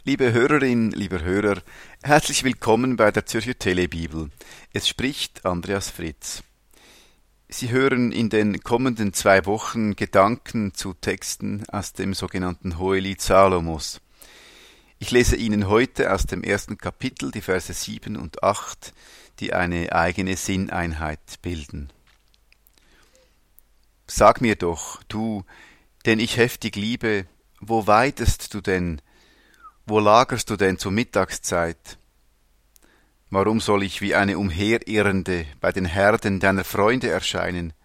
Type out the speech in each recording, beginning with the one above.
Liebe Hörerin, lieber Hörer, herzlich willkommen bei der Zürcher Telebibel. Es spricht Andreas Fritz. Sie hören in den kommenden 2 Wochen Gedanken zu Texten aus dem sogenannten Hohelied Salomos. Ich lese Ihnen heute aus dem 1. Kapitel die Verse 7 und 8, die eine eigene Sinneinheit bilden. Sag mir doch, du, den ich heftig liebe, wo weidest du denn? Wo lagerst du denn zur Mittagszeit? Warum soll ich wie eine Umherirrende bei den Herden deiner Freunde erscheinen?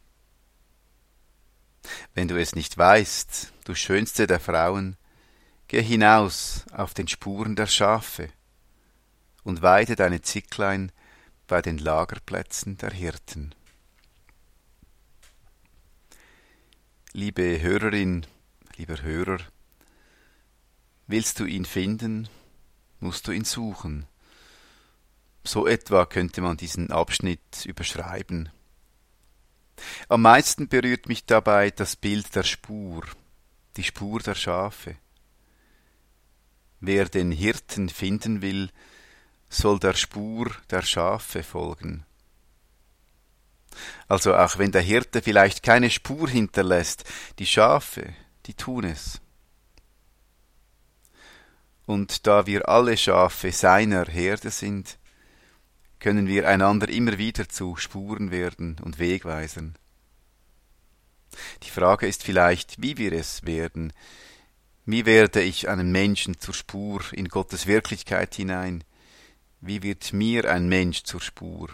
Wenn du es nicht weißt, du schönste der Frauen, geh hinaus auf den Spuren der Schafe und weide deine Zicklein bei den Lagerplätzen der Hirten. Liebe Hörerin, lieber Hörer, willst du ihn finden, musst du ihn suchen. So etwa könnte man diesen Abschnitt überschreiben. Am meisten berührt mich dabei das Bild der Spur, die Spur der Schafe. Wer den Hirten finden will, soll der Spur der Schafe folgen. Also auch wenn der Hirte vielleicht keine Spur hinterlässt, die Schafe, die tun es. Und da wir alle Schafe seiner Herde sind, können wir einander immer wieder zu Spuren werden und Wegweisern. Die Frage ist vielleicht, wie wir es werden. Wie werde ich einen Menschen zur Spur in Gottes Wirklichkeit hinein? Wie wird mir ein Mensch zur Spur?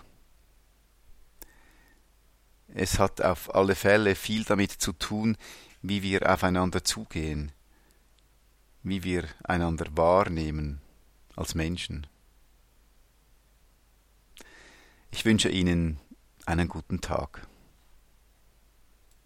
Es hat auf alle Fälle viel damit zu tun, wie wir aufeinander zugehen, wie wir einander wahrnehmen als Menschen. Ich wünsche Ihnen einen guten Tag.